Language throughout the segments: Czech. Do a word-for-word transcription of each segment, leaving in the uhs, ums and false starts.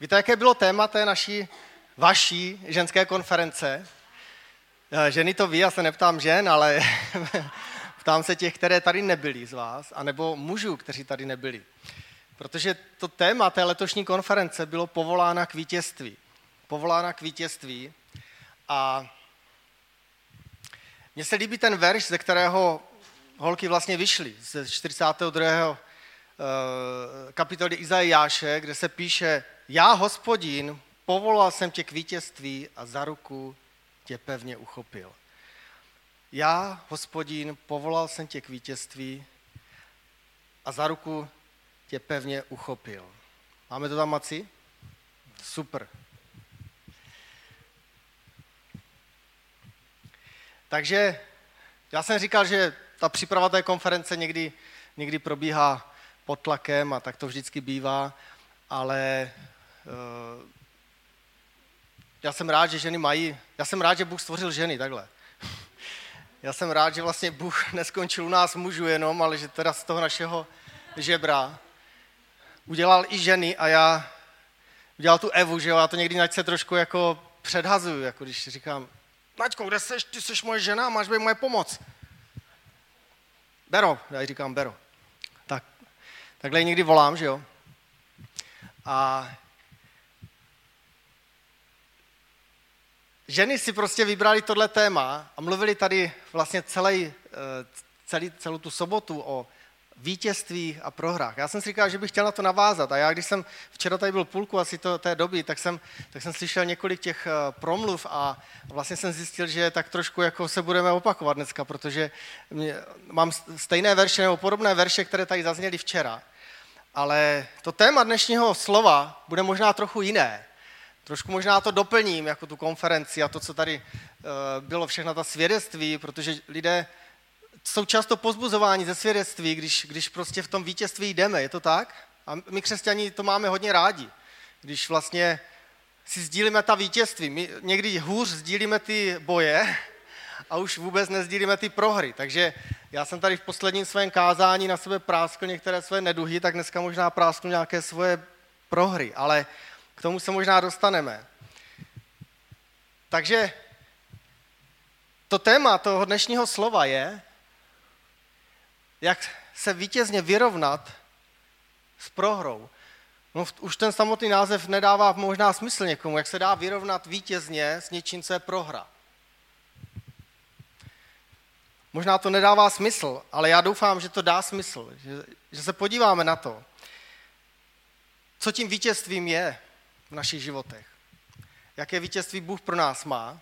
Víte, jaké bylo téma té naší, vaší ženské konference? Ženy to ví, já se neptám žen, ale ptám se těch, které tady nebyli z vás, anebo mužů, kteří tady nebyli. Protože to téma té letošní konference bylo povolána k vítězství. Povolána k vítězství a mně se líbí ten verš, ze kterého holky vlastně vyšly, ze čtyřicátého druhého kapitoly Izajáše, kde se píše: Já, Hospodin, povolal jsem tě k vítězství a za ruku tě pevně uchopil. Já, Hospodin, povolal jsem tě k vítězství a za ruku tě pevně uchopil. Máme to tam, Maci? Super. Takže já jsem říkal, že ta příprava té konference někdy, někdy probíhá pod tlakem a tak to vždycky bývá, ale uh, já jsem rád, že ženy mají, já jsem rád, že Bůh stvořil ženy, takhle. Já jsem rád, že vlastně Bůh neskončil u nás mužů jenom, ale že teda z toho našeho žebra udělal i ženy a já udělal tu Evu, že jo, já to někdy Naď se trošku jako předhazuju, jako když říkám: Naďko, kde seš, ty seš moje žena, máš být moje pomoc. Bero, já jí říkám Bero. Tak, takhle ji někdy volám, že jo. A ženy si prostě vybrali tohle téma a mluvili tady vlastně celý, celý, celou tu sobotu o vítězstvích a prohrách. Já jsem si říkal, že bych chtěl na to navázat a já, když jsem včera tady byl půlku asi to, té doby, tak jsem, tak jsem slyšel několik těch promluv a vlastně jsem zjistil, že tak trošku jako se budeme opakovat dneska, protože mám stejné verše nebo podobné verše, které tady zazněly včera. Ale to téma dnešního slova bude možná trochu jiné. Trošku možná to doplním, jako tu konferenci a to, co tady bylo, všechna ta svědectví, protože lidé jsou často pozbuzováni ze svědectví, když, když prostě v tom vítězství jdeme, je to tak? A my křesťaní to máme hodně rádi, když vlastně si sdílíme ta vítězství. My někdy hůř sdílíme ty boje a už vůbec nezdílíme ty prohry. Takže já jsem tady v posledním svém kázání na sebe práskl některé své neduhy, tak dneska možná prásknu nějaké svoje prohry, ale k tomu se možná dostaneme. Takže to téma toho dnešního slova je, jak se vítězně vyrovnat s prohrou. No, už ten samotný název nedává možná smysl někomu, jak se dá vyrovnat vítězně s něčím, co je prohra. Možná to nedává smysl, ale já doufám, že to dá smysl, že, že se podíváme na to, co tím vítězstvím je v našich životech. Jaké vítězství Bůh pro nás má.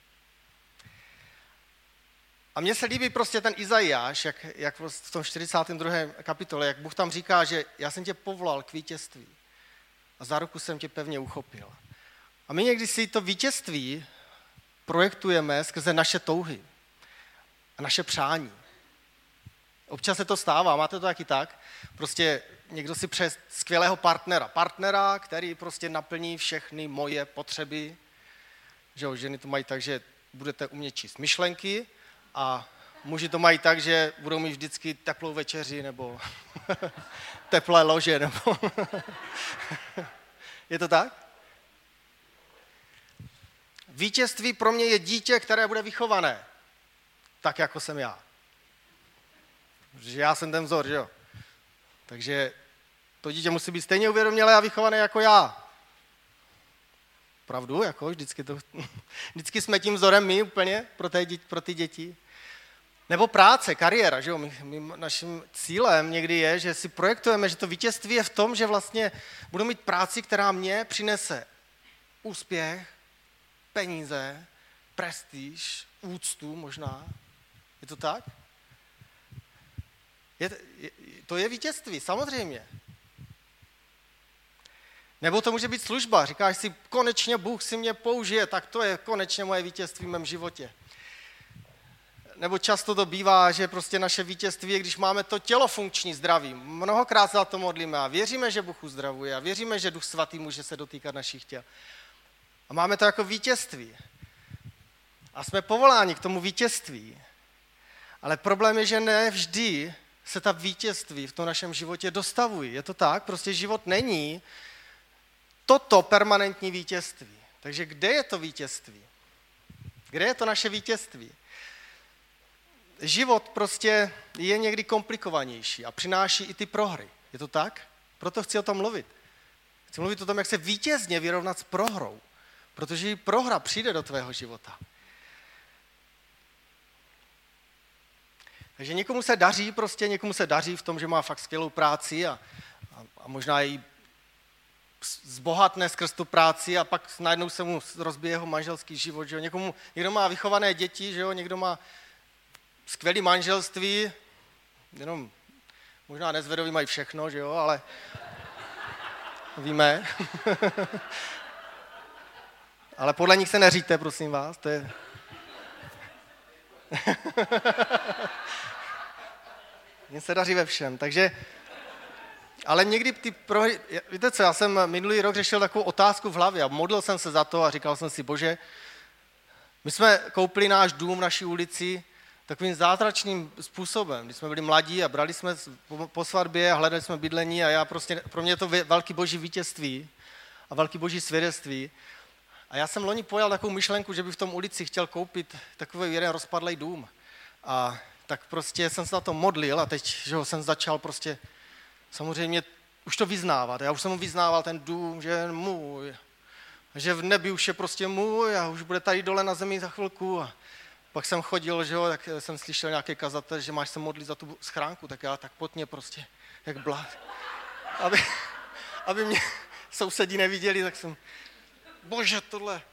A mně se líbí prostě ten Izajáš, jak, jak v tom čtyřicátém druhém kapitole, jak Bůh tam říká, že já jsem tě povolal k vítězství a za ruku jsem tě pevně uchopil. A my někdy si to vítězství projektujeme skrze naše touhy a naše přání. Občas se to stává, máte to taky tak? Prostě někdo si přeje skvělého partnera. Partnera, který prostě naplní všechny moje potřeby. Že jo, ženy to mají tak, že budete umět číst myšlenky, a muži to mají tak, že budou mít vždycky teplou večeři nebo teplé lože. Nebo je to tak? Vítězství pro mě je dítě, které bude vychované. Tak, jako jsem já. Protože já jsem ten vzor, že jo? Takže to dítě musí být stejně uvědomělé a vychované jako já. Pravdu, jako vždycky, to, vždycky jsme tím vzorem my úplně pro, té, pro ty děti. Nebo práce, kariéra, že jo? My, my, naším cílem někdy je, že si projektujeme, že to vítězství je v tom, že vlastně budu mít práci, která mě přinese úspěch, peníze, prestiž, úctu možná. Je to tak? Je, je, to je vítězství, samozřejmě. Nebo to může být služba. Říkáš si, konečně Bůh si mě použije, tak to je konečně moje vítězství v mém životě. Nebo často to bývá, že prostě naše vítězství je, když máme to tělo funkční, zdraví. Mnohokrát se za to modlíme a věříme, že Bůh uzdravuje a věříme, že Duch Svatý může se dotýkat našich těl. A máme to jako vítězství. A jsme povoláni k tomu vítězství. Ale problém je, že ne vždy se ta vítězství v tom našem životě dostavují. Je to tak? Prostě život není toto permanentní vítězství. Takže kde je to vítězství? Kde je to naše vítězství? Život prostě je někdy komplikovanější a přináší i ty prohry. Je to tak? Proto chci o tom mluvit. Chci mluvit o tom, jak se vítězně vyrovnat s prohrou. Protože i prohra přijde do tvého života. Takže někomu se daří prostě, někomu se daří v tom, že má fakt skvělou práci a, a, a možná i zbohatne skrz tu práci a pak najednou se mu rozbije jeho manželský život. Že jo? Někomu, někdo má vychované děti, že jo? Někdo má skvělé manželství, jenom možná nezvedoví mají všechno, že jo? Ale víme. Ale podle nich se neříte, prosím vás, to je... Mně se daří ve všem, takže... Ale někdy ty prohry... Víte co, já jsem minulý rok řešil takovou otázku v hlavě a modlil jsem se za to a říkal jsem si, Bože, my jsme koupili náš dům v naší ulici takovým zázračným způsobem. Když jsme byli mladí a brali jsme po svatbě a hledali jsme bydlení a já prostě, pro mě je to velký boží vítězství a velký boží svědectví. A já jsem loni pojal takovou myšlenku, že by v tom ulici chtěl koupit takový jeden rozpadlý dům. A tak prostě jsem se na to modlil a teď že ho, jsem začal prostě samozřejmě už to vyznávat. Já už jsem mu vyznával ten dům, že je můj, že v nebi už je prostě můj a už bude tady dole na zemi za chvilku. A pak jsem chodil, že jo, tak jsem slyšel nějaký kazatel, že máš se modlit za tu schránku, tak já tak potně prostě, jak blát. Aby, aby mě sousedí neviděli, tak jsem, Bože, tohle.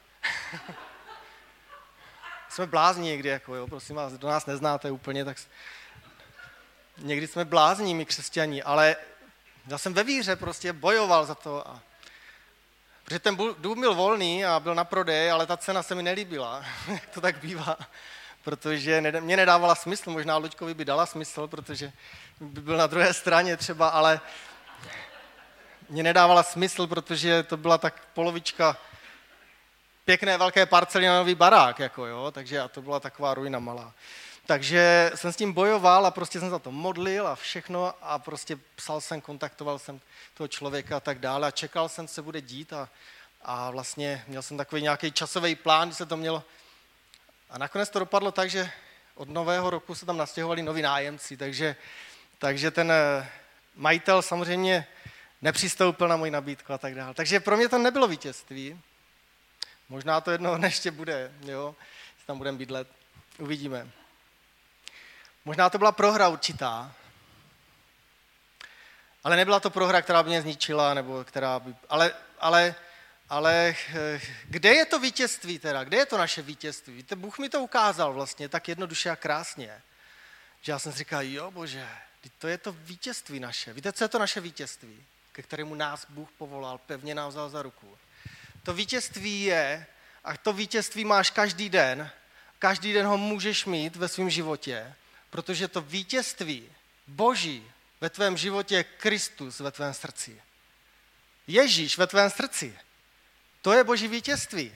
Jsme blázni někdy, jako jo, prosím vás, do nás neznáte úplně, tak někdy jsme blázní, my křesťaní, ale já jsem ve víře prostě bojoval za to. A... Protože ten dům byl volný a byl na prodej, ale ta cena se mi nelíbila, jak to tak bývá, protože mě nedávala smysl, možná Luďkovi by dala smysl, protože by byl na druhé straně třeba, ale mě nedávala smysl, protože to byla tak polovička pěkné velké parcely na nový barák, jako jo, takže a to byla taková ruina malá. Takže jsem s tím bojoval a prostě jsem za to modlil a všechno a prostě psal jsem, kontaktoval jsem toho člověka a tak dále a čekal jsem, co se bude dít a, a vlastně měl jsem takový nějaký časový plán, kdy se to mělo a nakonec to dopadlo tak, že od nového roku se tam nastěhovali noví nájemci, takže, takže ten majitel samozřejmě nepřistoupil na moji nabídku a tak dále. Takže pro mě to nebylo vítězství. Možná to jednoho ještě bude, jo, jestli tam budeme bydlet, uvidíme. Možná to byla prohra určitá, ale nebyla to prohra, která by mě zničila, nebo která by, ale, ale, ale kde je to vítězství teda, kde je to naše vítězství? Víte, Bůh mi to ukázal vlastně tak jednoduše a krásně, že já jsem si říkal, jo Bože, to je to vítězství naše. Víte, co je to naše vítězství, ke kterému nás Bůh povolal, pevně nás vzal za ruku? To vítězství je, a to vítězství máš každý den, každý den ho můžeš mít ve svém životě, protože to vítězství Boží ve tvém životě je Kristus ve tvém srdci. Ježíš ve tvém srdci. To je Boží vítězství.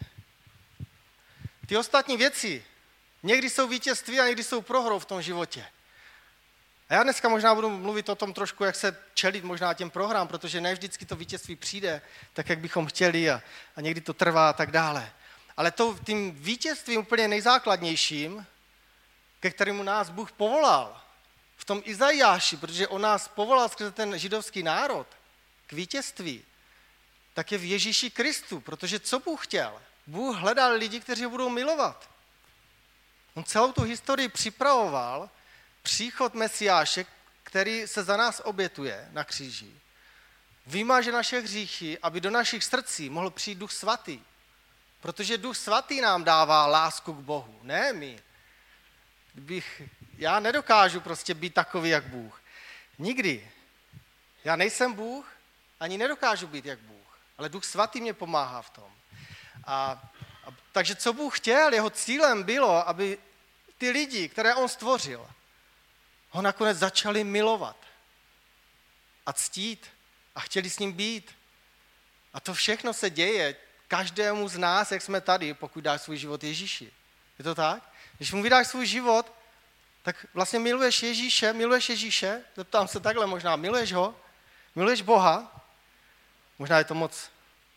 Ty ostatní věci někdy jsou vítězství a někdy jsou prohrou v tom životě. A já dneska možná budu mluvit o tom trošku, jak se čelit možná těm prohrám, protože ne vždycky to vítězství přijde tak, jak bychom chtěli a, a někdy to trvá a tak dále. Ale to, tím vítězstvím úplně nejzákladnějším, ke kterému nás Bůh povolal v tom Izajáši, protože on nás povolal skrze ten židovský národ k vítězství, tak je v Ježíši Kristu, protože co Bůh chtěl? Bůh hledal lidi, kteří ho budou milovat. On celou tu historii připravoval příchod Mesiáše, který se za nás obětuje na kříži. Vymaže naše hříchy, aby do našich srdcí mohl přijít Duch Svatý. Protože Duch Svatý nám dává lásku k Bohu, ne my. Kdybych, já nedokážu prostě být takový, jak Bůh. Nikdy. Já nejsem Bůh, ani nedokážu být jak Bůh. Ale Duch Svatý mě pomáhá v tom. A, a, takže co Bůh chtěl, jeho cílem bylo, aby ty lidi, které on stvořil, ho nakonec začali milovat a ctít a chtěli s ním být. A to všechno se děje každému z nás, jak jsme tady, pokud dáš svůj život Ježíši. Je to tak? Když mu vydáš svůj život, tak vlastně miluješ Ježíše, miluješ Ježíše, zeptám se takhle možná, miluješ ho, miluješ Boha, možná je to moc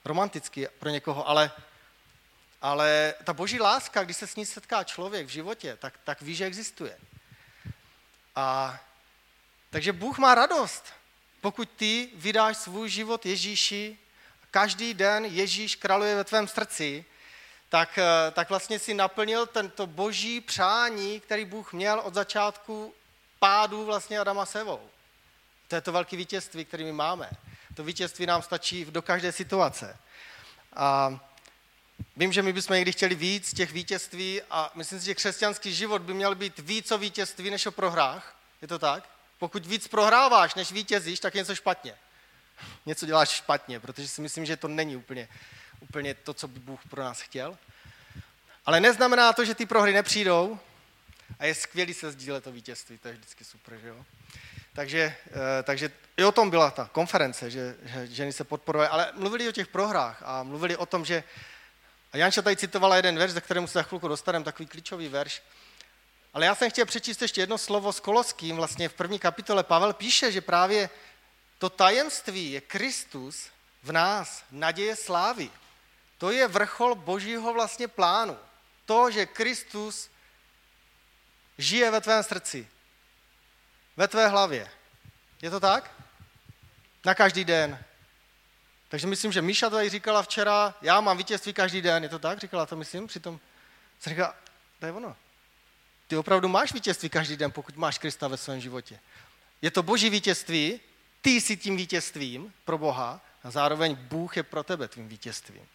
romantický pro někoho, ale, ale ta boží láska, když se s ní setká člověk v životě, tak, tak ví, že existuje. A takže Bůh má radost, pokud ty vydáš svůj život Ježíši, každý den Ježíš králuje ve tvém srdci, tak, tak vlastně si naplnil tento boží přání, který Bůh měl od začátku pádu vlastně Adama s Evou. To je to velké vítězství, které my máme. To vítězství nám stačí do každé situace. A vím, že my bychom někdy chtěli víc těch vítězství a myslím si, že křesťanský život by měl být víc o vítězství než o prohrách. Je to tak? Pokud víc prohráváš, než vítězíš, tak je něco špatně. Něco děláš špatně, protože si myslím, že to není úplně, úplně to, co by Bůh pro nás chtěl. Ale neznamená to, že ty prohry nepřijdou a je skvělý se sdílet to vítězství, to je vždycky super, že jo? Takže, takže i o tom byla ta konference, že, že ženy se podporovaly, ale mluvili o těch prohrách a mluvili o tom, že a Janča tady citovala jeden verš, za kterému se za chvilku dostaneme, takový klíčový verš. Ale já jsem chtěl přečíst ještě jedno slovo s Koloským, vlastně v první kapitole Pavel píše, že právě to tajemství je Kristus v nás, naděje slávy. To je vrchol božího vlastně plánu. To, že Kristus žije ve tvém srdci, ve tvé hlavě. Je to tak? Na každý den. Takže myslím, že Míša to tady říkala včera, já mám vítězství každý den, je to tak? Říkala to, myslím, přitom jsem říkala, to je ono. Ty opravdu máš vítězství každý den, pokud máš Krista ve svém životě. Je to boží vítězství, ty jsi tím vítězstvím pro Boha a zároveň Bůh je pro tebe tvým vítězstvím.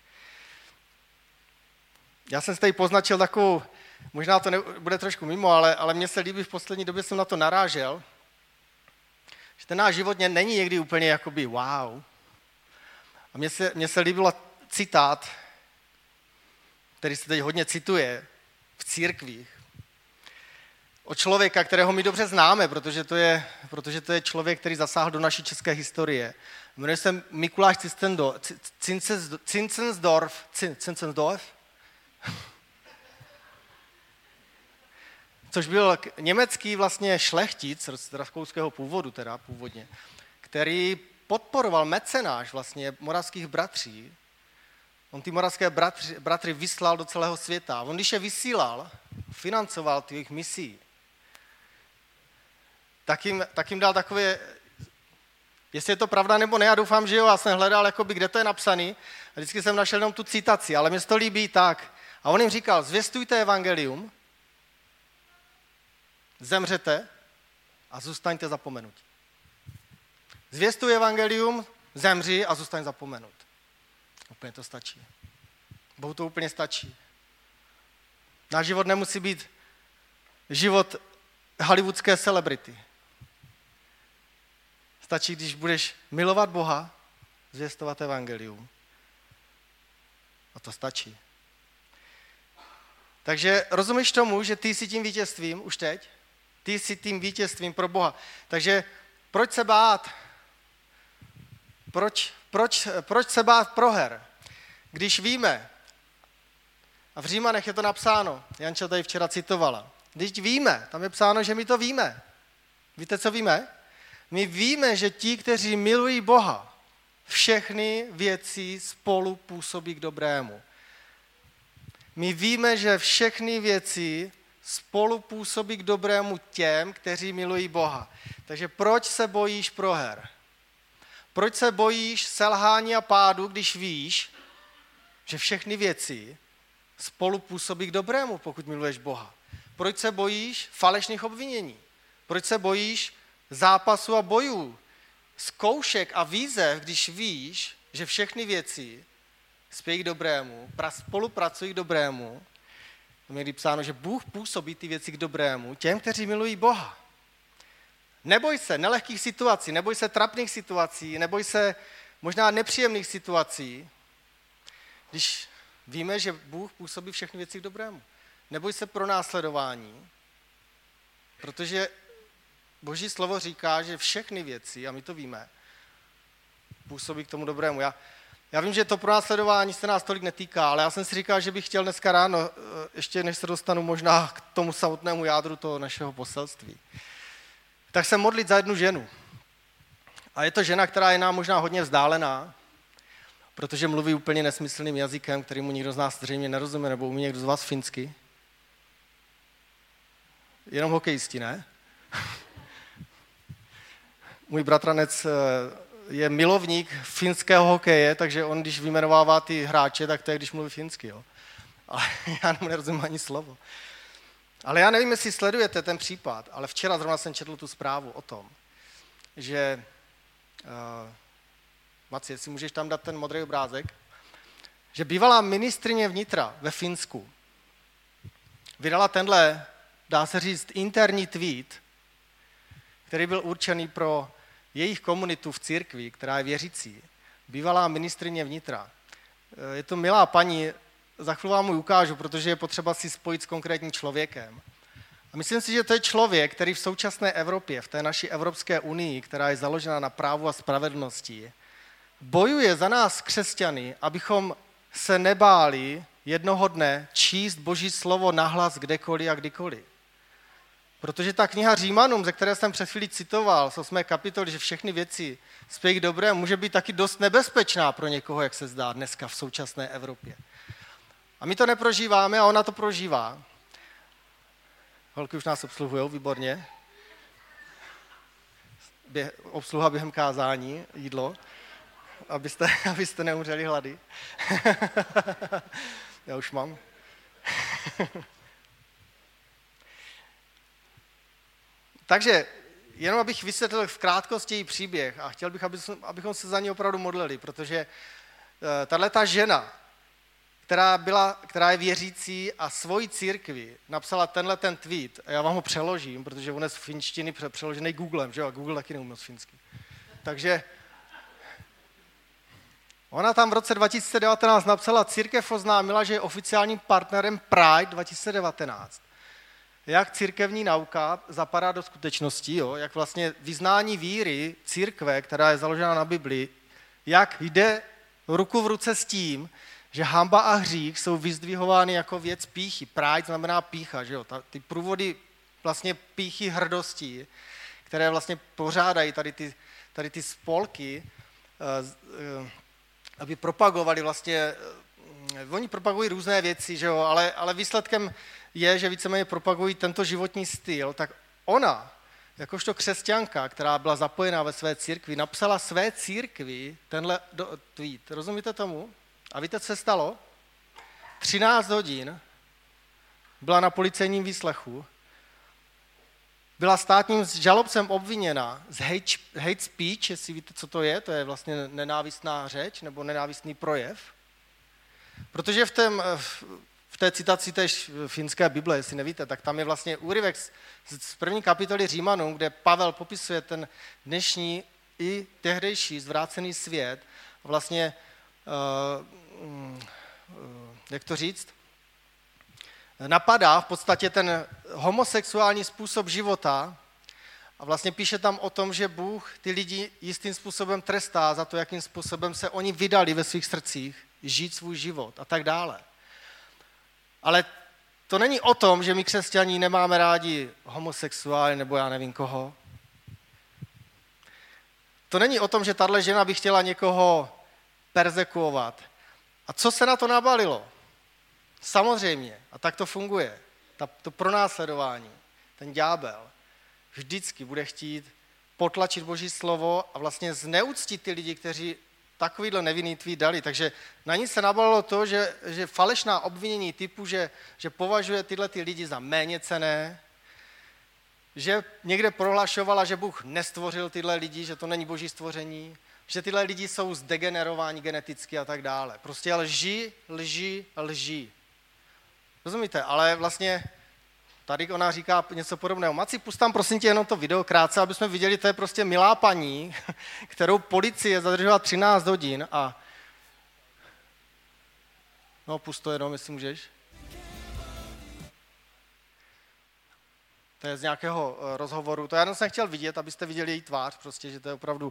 Já jsem si tady poznačil takovou, možná to bude trošku mimo, ale, ale mně se líbí, v poslední době jsem na to narážel, že ten náš život není někdy úplně jakoby wow. A mně se, mně se líbil citát, který se teď hodně cituje v církvích, od člověka, kterého my dobře známe, protože to je, protože to je člověk, který zasáhl do naší české historie. Jmenuje se Mikuláš Zinzendorf, Zinzendorf, což byl německý vlastně šlechtic z rakouského původu, teda původně, který podporoval mecenáš vlastně moravských bratří. On ty moravské bratři, bratry vyslal do celého světa. On když je vysílal, financoval ty jejich misí, tak jim, tak jim dal takové, jestli je to pravda nebo ne, já doufám, že jo, já jsem hledal, jakoby, kde to je napsaný, a vždycky jsem našel jenom tu citaci, ale mě to líbí tak. A on jim říkal, zvěstujte evangelium, zemřete a zůstaňte zapomenutí. Zvěstuj evangelium, zemři a zůstaň zapomenut. Úplně to stačí. Bohu to úplně stačí. Náš život nemusí být život hollywoodské celebrity. Stačí, když budeš milovat Boha, zvěstovat evangelium. A to stačí. Takže rozumíš tomu, že ty jsi tím vítězstvím už teď? Ty jsi tím vítězstvím pro Boha. Takže proč se bát? Proč, proč, proč se bát proher? Když víme, a v Římanech je to napsáno, Janča tady včera citovala, když víme, tam je psáno, že my to víme. Víte, co víme? My víme, že ti, kteří milují Boha, všechny věci spolu působí k dobrému. My víme, že všechny věci spolu působí k dobrému těm, kteří milují Boha. Takže proč se bojíš proher? Proč se bojíš selhání a pádu, když víš, že všechny věci spolu působí k dobrému, pokud miluješ Boha? Proč se bojíš falešných obvinění? Proč se bojíš zápasu a bojů, zkoušek a výzev, když víš, že všechny věci spějí k dobrému, spolupracují k dobrému? To je někdy psáno, že Bůh působí ty věci k dobrému těm, kteří milují Boha. Neboj se nelehkých situací, neboj se trapných situací, neboj se možná nepříjemných situací, když víme, že Bůh působí všechny věci k dobrému. Neboj se pronásledování, protože Boží slovo říká, že všechny věci, a my to víme, působí k tomu dobrému. Já, já vím, že to pronásledování se nás tolik netýká, ale já jsem si říkal, že bych chtěl dneska ráno, ještě než se dostanu možná k tomu samotnému jádru toho našeho poselství, tak se modlit za jednu ženu. A je to žena, která je nám možná hodně vzdálená, protože mluví úplně nesmyslným jazykem, kterýmu nikdo z nás zřejmě nerozumí, nebo umí někdo z vás finsky. Jenom hokejisti, ne? Můj bratranec je milovník finského hokeje, takže on, když vyjmenovává ty hráče, tak to je, když mluví finsky, jo. Ale já mu nerozumím ani slovo. Ale já nevím, jestli sledujete ten případ, ale včera zrovna jsem četl tu zprávu o tom, že... Uh, Maci, jestli můžeš tam dát ten modrý obrázek, že bývalá ministryně vnitra ve Finsku vydala tenhle, dá se říct, interní tweet, který byl určený pro jejich komunitu v církvi, která je věřící. Bývalá ministryně vnitra. Je to milá paní, za chvíli vám ji ukážu, protože je potřeba si spojit s konkrétním člověkem. A myslím si, že to je člověk, který v současné Evropě, v té naší Evropské unii, která je založena na právu a spravedlnosti, bojuje za nás křesťany, abychom se nebáli jednoho dne číst Boží slovo nahlas kdekoliv a kdykoliv. Protože ta kniha Římanům, ze které jsem před chvílí citoval, z osmé kapitoly, že všechny věci spějí k dobrému, může být taky dost nebezpečná pro někoho, jak se zdá dneska v současné Evropě. A my to neprožíváme a ona to prožívá. Holky už nás obsluhujou, výborně. Bě- obsluha během kázání, jídlo. Abyste, abyste neumřeli hlady. Já už mám. Takže jenom abych vysvětlil v krátkosti její příběh a chtěl bych, abychom se za ní opravdu modlili, protože tato žena, která, byla, která je věřící a svoji církvi napsala tenhle ten tweet, a já vám ho přeložím, protože on je z finštiny přeložený Googlem, že jo, a Google taky neumí moc finsky. Takže ona tam v roce dva tisíce devatenáct napsala, církev oznámila, že je oficiálním partnerem Pride dva tisíce devatenáct. Jak církevní nauka zapadá do skutečnosti, jo? Jak vlastně vyznání víry církve, která je založena na Biblii, jak jde ruku v ruce s tím, že hanba a hřích jsou vyzdvihovány jako věc pýchy. Pride znamená pýcha, že jo? Ta, ty průvody vlastně pýchy hrdosti, které vlastně pořádají tady ty, tady ty spolky, uh, uh, aby propagovali vlastně, oni propagují různé věci, že jo, ale, ale výsledkem je, že víceméně propagují tento životní styl, tak ona, jakožto křesťanka, která byla zapojená ve své církvi, napsala své církvi tenhle tweet. Rozumíte tomu? A víte, co se stalo? třináct hodin byla na policejním výslechu, byla státním žalobcem obviněna z hate, hate speech, jestli víte, co to je, to je vlastně nenávistná řeč nebo nenávistný projev. Protože v, tém, v té citaci též finské Bible, jestli nevíte, tak tam je vlastně úryvek z, z první kapitoly Římanům, kde Pavel popisuje ten dnešní i tehdejší zvrácený svět. Vlastně, uh, uh, jak to říct, napadá v podstatě ten homosexuální způsob života a vlastně píše tam o tom, že Bůh ty lidi jistým způsobem trestá za to, jakým způsobem se oni vydali ve svých srdcích žít svůj život a tak dále. Ale to není o tom, že my křesťaní nemáme rádi homosexuály nebo já nevím koho. To není o tom, že tahle žena by chtěla někoho perzekuovat. A co se na to nabalilo? Samozřejmě, a tak to funguje, ta, to pronásledování, ten ďábel vždycky bude chtít potlačit Boží slovo a vlastně zneuctit ty lidi, kteří takovýhle nevinný tweet dali. Takže na ní se nabalilo to, že, že falešná obvinění typu, že, že považuje tyhle ty lidi za méněcenné, že někde prohlašovala, že Bůh nestvořil tyhle lidi, že to není Boží stvoření, že tyhle lidi jsou zdegenerováni geneticky a tak dále. Prostě lži, lži, lži. Rozumíte? Ale vlastně tady ona říká něco podobného. Maci, pust tam prosím tě jenom to video krátce, aby jsme viděli, to je prostě milá paní, kterou policie zadržela třináct hodin a... No, pust to jenom, jestli můžeš. To je z nějakého uh, rozhovoru. To já jsem chtěl vidět, abyste viděli její tvář, prostě, že to je opravdu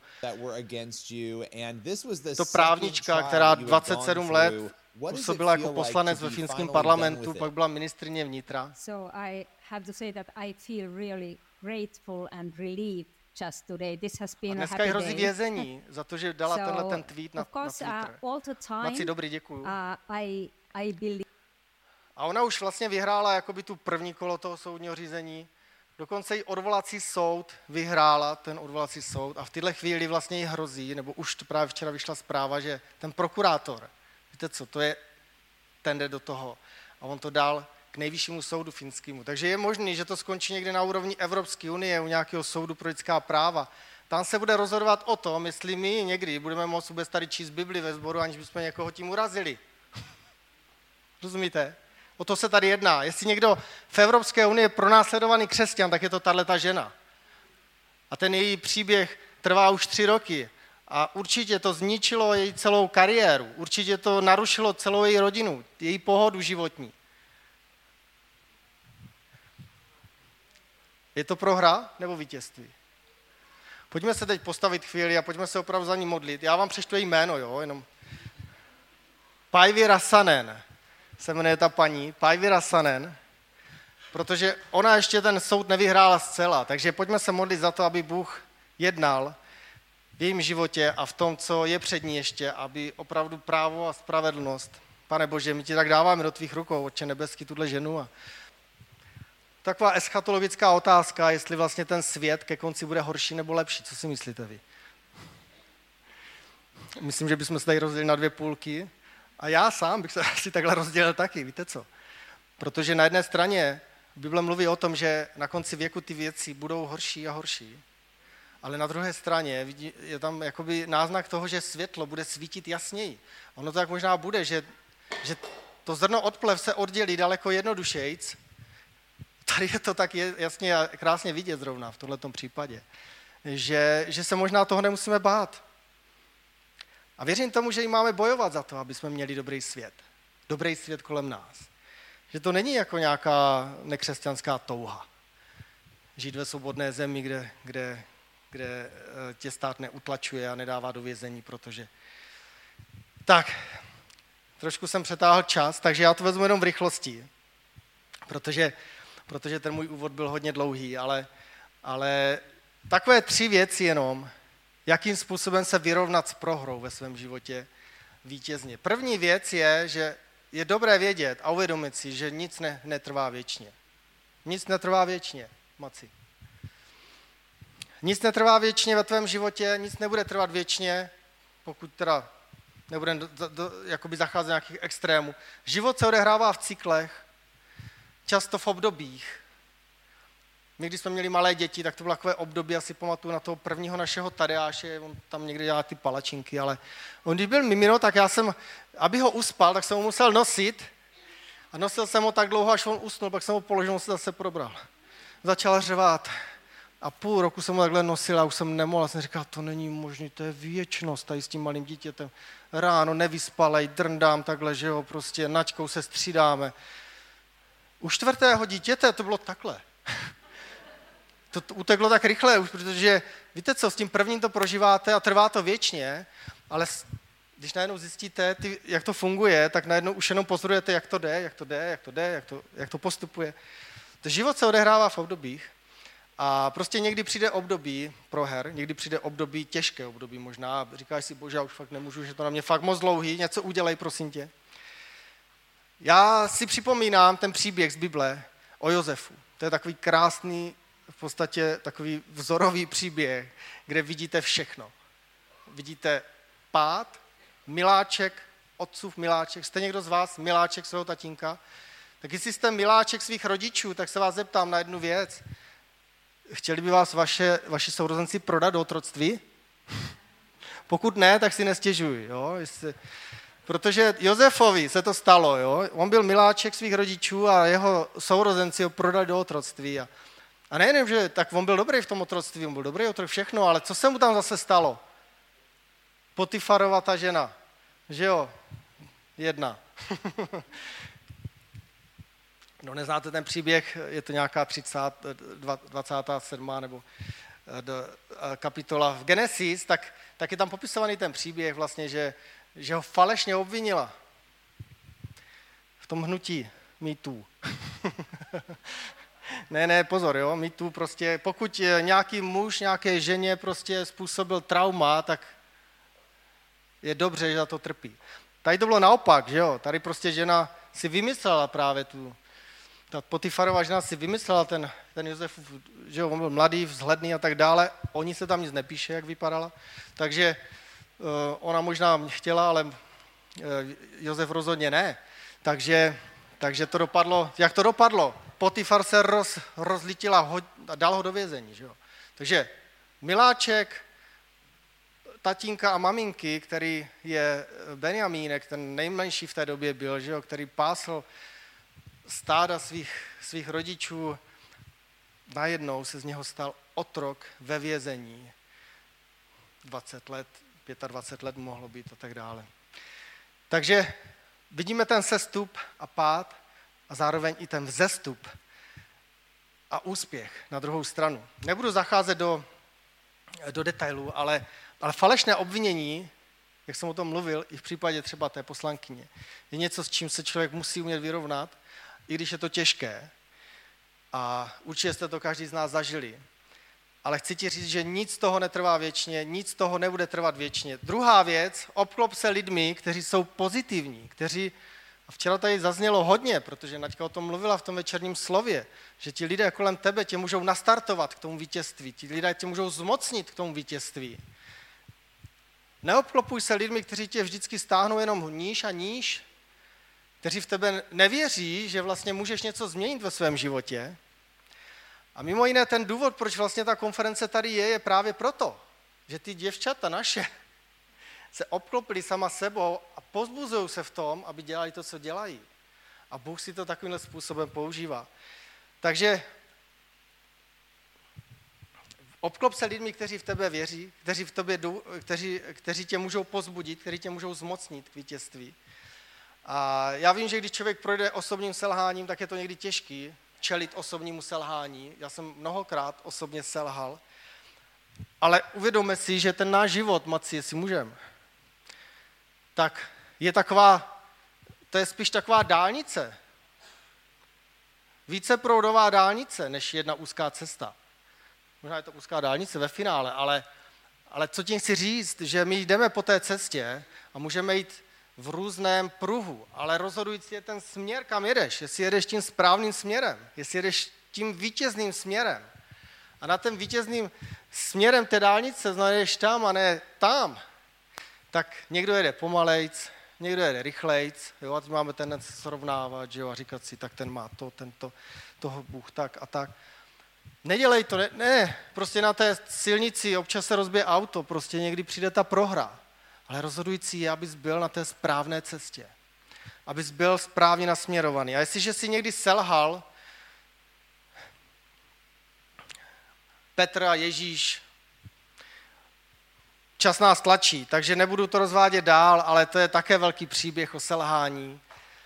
to právnička, která dvacet sedm let působila jako poslanec ve finském parlamentu, pak byla ministryně vnitra. So I have to say that I feel really grateful and relieved just today. This has been A a dneska jí happy hrozí day. vězení za to, že dala So, tenhle ten tweet na, of course, na uh, Twitter. all the Maci, time, dobrý, děkuju. uh, I, I believe A ona už vlastně vyhrála jakoby tu první kolo toho soudního řízení. Dokonce i odvolací soud vyhrála, ten odvolací soud. A v této chvíli vlastně jí hrozí, nebo už to právě včera vyšla zpráva, že ten prokurátor, víte co, to je, ten jde do toho. A on to dal k nejvyššímu soudu finskému. Takže je možný, že to skončí někde na úrovni Evropské unie, u nějakého soudu pro lidská práva. Tam se bude rozhodovat o tom, jestli my někdy budeme moct vůbec tady číst Bibli ve sboru, aniž bychom někoho tím urazili. Rozumíte? O to se tady jedná. Jestli někdo v Evropské unii je pronásledovaný křesťan, tak je to tahleta žena. A ten její příběh trvá už tři roky. A určitě to zničilo její celou kariéru. Určitě to narušilo celou její rodinu, její pohodu životní. Je to prohra nebo vítězství? Pojďme se teď postavit chvíli a pojďme se opravdu za ní modlit. Já vám přečtu její jméno, jo, jenom. Päivi Räsänen se jmenuje ta paní, Päivi Räsänen, protože ona ještě ten soud nevyhrála zcela, takže pojďme se modlit za to, aby Bůh jednal v jejím životě a v tom, co je před ní ještě, aby opravdu právo a spravedlnost. Pane Bože, my ti tak dáváme do tvých rukou, Otče nebeský, tuhle ženu. A taková eschatologická otázka, jestli vlastně ten svět ke konci bude horší nebo lepší. Co si myslíte vy? Myslím, že bychom se tady rozdělili na dvě půlky. A já sám bych se asi takhle rozdělil taky, víte co? Protože na jedné straně Bible mluví o tom, že na konci věku ty věci budou horší a horší. Ale na druhé straně je tam jakoby náznak toho, že světlo bude svítit jasněji. Ono to tak možná bude, že, že to zrno od plev se oddělí daleko jednodušejc. Tady je to tak jasně a krásně vidět zrovna v tomto případě, že, že se možná toho nemusíme bát. A věřím tomu, že jim máme bojovat za to, aby jsme měli dobrý svět. Dobrý svět kolem nás. Že to není jako nějaká nekřesťanská touha. Žít ve svobodné zemi, kde, kde, kde tě stát neutlačuje a nedává do vězení, protože... Tak, trošku jsem přetáhl čas, takže já to vezmu jenom v rychlosti, protože, protože ten můj úvod byl hodně dlouhý, ale, ale takové tři věci jenom, jakým způsobem se vyrovnat s prohrou ve svém životě vítězně. První věc je, že je dobré vědět a uvědomit si, že nic ne, netrvá věčně. Nic netrvá věčně, Maci. Nic netrvá věčně ve tvém životě, nic nebude trvat věčně, pokud teda nebudeme do, do, jakoby zacházet nějakých extrémů. Život se odehrává v cyklech, často v obdobích. My, když jsme měli malé děti, tak to bylo takové období, asi pamatuju na toho prvního našeho Tadeáše, on tam někdy dělá ty palačinky, ale on, když byl mimino, tak já jsem, aby ho uspal, tak jsem ho musel nosit a nosil jsem ho tak dlouho, až on usnul, pak jsem ho položil, on se zase probral. Začal řvát a půl roku jsem ho takhle nosil a už jsem nemohl, a jsem říkal, to není možné, to je věčnost tady s tím malým dítětem. Ráno nevyspalej, drndám takhle, že jo, prostě načkou se střídáme. U čtvrtého dítěte to bylo takhle. To, to uteklo tak rychle už, protože víte co, s tím prvním to prožíváte a trvá to věčně, ale když najednou zjistíte, ty, jak to funguje, tak najednou už jenom pozorujete, jak to jde, jak to jde, jak to jde, jak to, jak to postupuje. To život se odehrává v obdobích a prostě někdy přijde období proher, někdy přijde období, těžké období možná, říkáš si, bože, já už fakt nemůžu, že to na mě fakt moc dlouhý, něco udělej, prosím tě. Já si připomínám ten příběh z Bible o Josefu. To je takový krásný, v podstatě takový vzorový příběh, kde vidíte všechno. Vidíte pád, miláček, otcův miláček. Jste někdo z vás miláček svého tatínka? Tak jestli jste miláček svých rodičů, tak se vás zeptám na jednu věc. Chtěli by vás vaše, vaši sourozenci prodat do otroctví? Pokud ne, tak si nestěžuj. Jo? Jestli... Protože Josefovi se to stalo. Jo? On byl miláček svých rodičů a jeho sourozenci ho prodali do otroctví. A A nejen, že tak on byl dobrý v tom otroctví, on byl dobrý otrok, všechno, ale co se mu tam zase stalo? Potifarova ta žena, že jo, jedna. No neznáte ten příběh, je to nějaká třicátá, dvacátá sedmá nebo kapitola v Genesis, tak, tak je tam popisovaný ten příběh vlastně, že, že ho falešně obvinila v tom hnutí mýtů. Ne, ne, pozor, jo, my tu prostě, pokud nějaký muž nějaké ženě prostě způsobil trauma, tak je dobře, že za to trpí. Tady to bylo naopak, že jo, tady prostě žena si vymyslela právě tu, ta Potifarova žena si vymyslela ten, ten Josef, že jo, on byl mladý, vzhledný a tak dále, o ní se tam nic nepíše, jak vypadala, takže uh, ona možná chtěla, ale uh, Josef rozhodně ne, takže, takže to dopadlo, jak to dopadlo? Potifar se roz, rozlítila ho, a dal ho do vězení, že jo. Takže miláček, tatínka a maminky, který je Benjamínek, ten nejmenší v té době byl, že jo, který pásl stáda svých, svých rodičů, najednou se z něho stal otrok ve vězení. dvacet let, dvacet pět let mohlo být a tak dále. Takže vidíme ten sestup a pád a zároveň i ten vzestup a úspěch na druhou stranu. Nebudu zacházet do, do detailů, ale, ale falešné obvinění, jak jsem o tom mluvil, i v případě třeba té poslankyně, je něco, s čím se člověk musí umět vyrovnat, i když je to těžké. A určitě jste to každý z nás zažili. Ale chci ti říct, že nic z toho netrvá věčně, nic z toho nebude trvat věčně. Druhá věc, obklop se lidmi, kteří jsou pozitivní, kteří, a včera tady zaznělo hodně, protože Naďka o tom mluvila v tom večerním slově, že ti lidé kolem tebe tě můžou nastartovat k tomu vítězství, ti lidé tě můžou zmocnit k tomu vítězství. Neobklopuj se lidmi, kteří tě vždycky stáhnou jenom níž a níž, kteří v tebe nevěří, že vlastně můžeš něco změnit ve svém životě. A mimo jiné ten důvod, proč vlastně ta konference tady je, je právě proto, že ty děvčata naše se obklopily sama sebou a pozbuzují se v tom, aby dělali to, co dělají. A Bůh si to takovýmhle způsobem používá. Takže obklop se lidmi, kteří v tebe věří, kteří, v tobě, kteří, kteří tě můžou pozbudit, kteří tě můžou zmocnit k vítězství. A já vím, že když člověk projde osobním selháním, tak je to někdy těžký čelit osobnímu selhání. Já jsem mnohokrát osobně selhal, ale uvědomme si, že ten náš život, Maci, jestli můžem, tak je taková, to je spíš taková dálnice, víceproudová dálnice, než jedna úzká cesta. Možná je to úzká dálnice ve finále, ale, ale co tím chci říct, že my jdeme po té cestě a můžeme jít v různém pruhu, ale rozhodující je ten směr, kam jedeš, jestli jedeš tím správným směrem, jestli jedeš tím vítězným směrem. A na ten vítězným směrem té dálnice znajdeš tam a ne tam, tak někdo jede pomalejc, někdo jede rychlejc, jo, a teď máme tendenci srovnávat, že jo, a říkat si, tak ten má to, tento, toho Bůh tak a tak. Nedělej to, ne, ne, prostě na té silnici občas se rozbije auto, prostě někdy přijde ta prohra. Ale rozhodující je, abys byl na té správné cestě. Abys byl správně nasměrovaný. A jestliže jsi někdy selhal, Petr a Ježíš, čas nás tlačí, takže nebudu to rozvádět dál, ale to je také velký příběh o selhání.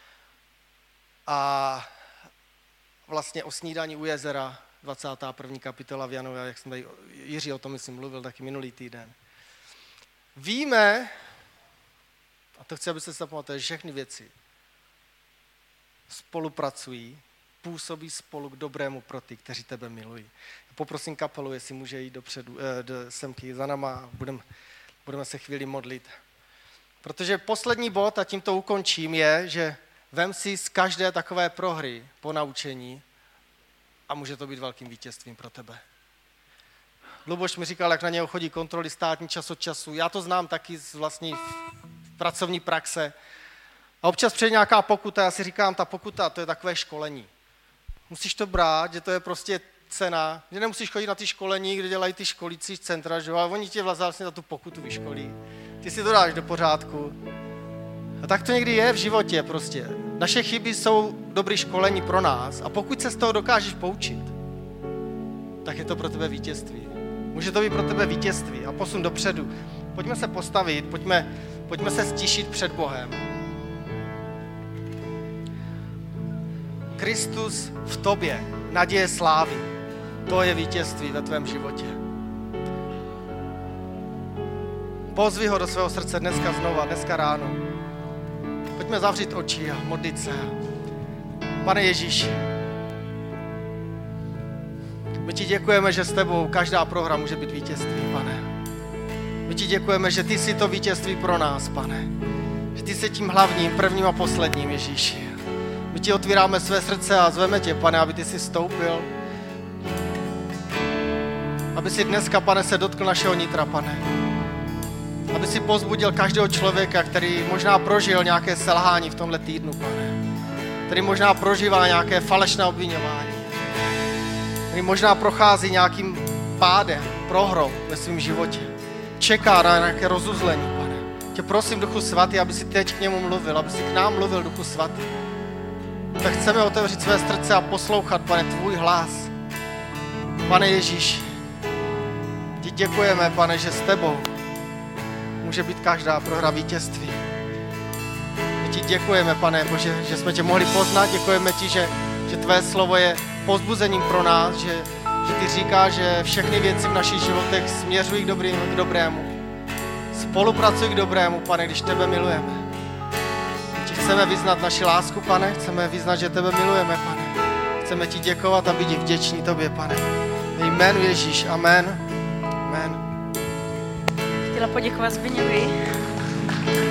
A vlastně o snídani u jezera, dvacátá první kapitola v Janově, jak jsem tady, Jiří o tom myslím mluvil taky minulý týden. Víme, a to chci, abyste si zapamatovali, že všechny věci spolupracují, působí spolu k dobrému pro ty, kteří tebe milují. Poprosím kapelu, jestli může jít dopředu, eh, do semky za náma a budem, budeme se chvíli modlit. Protože poslední bod, a tím to ukončím, je, že vem si z každé takové prohry po naučení a může to být velkým vítězstvím pro tebe. Luboš mi říkal, jak na něho chodí kontroly státní čas od času. Já to znám taky z vlastní pracovní praxe. A občas přijde nějaká pokuta, já si říkám, ta pokuta, to je takové školení. Musíš to brát, že to je prostě cena, že nemusíš chodit na ty školení, kde dělají ty školící centra, že? Ale oni tě vlastně za tu pokutu vyškolí. Ty si to dáš do pořádku. A tak to někdy je v životě prostě. Naše chyby jsou dobré školení pro nás a pokud se z toho dokážeš poučit, tak je to pro tebe vítězství. Může to být pro tebe vítězství a posun dopředu. Pojďme se postavit, pojďme, pojďme se stišit před Bohem. Kristus v tobě, naděje slávy. To je vítězství ve tvém životě. Pozvi ho do svého srdce dneska znova, dneska ráno. Pojďme zavřít oči a modlit se. Pane Ježíši, My ti děkujeme, že s tebou každá prohra může být vítězství, pane. My ti děkujeme, že ty jsi to vítězství pro nás, pane. Že ty jsi tím hlavním, prvním a posledním, Ježíši. My ti otvíráme své srdce a zveme tě, pane, aby ty jsi vstoupil. Aby si dneska, pane, se dotkl našeho nitra, pane. Aby si pozbudil každého člověka, který možná prožil nějaké selhání v tomhle týdnu, pane. Který možná prožívá nějaké falešné obviňování. Který možná prochází nějakým pádem, prohrou ve svém životě. Čeká na nějaké rozuzlení, pane. Tě prosím, Duchu Svatý, aby si teď k němu mluvil, aby si k nám mluvil, Duchu Svatý. Tak chceme otevřít své srdce a poslouchat, pane, tvůj hlas. Pane Ježíši, ti děkujeme, pane, že s tebou může být každá prohra vítězství. My ti děkujeme, pane Bože, že jsme tě mohli poznat. Děkujeme ti, že, že tvé slovo je povzbuzením pro nás, že, že ty říkáš, že všechny věci v našich životech směřují k, dobrým, k dobrému. Spolupracují k dobrému, pane, když tebe milujeme. My ti chceme vyznat naši lásku, pane, chceme vyznat, že tebe milujeme, pane. Chceme ti děkovat a být vděční tobě, pane. Ve jménu Ježíš, amen. Amen. Chtěla poděkovat Zbyňovi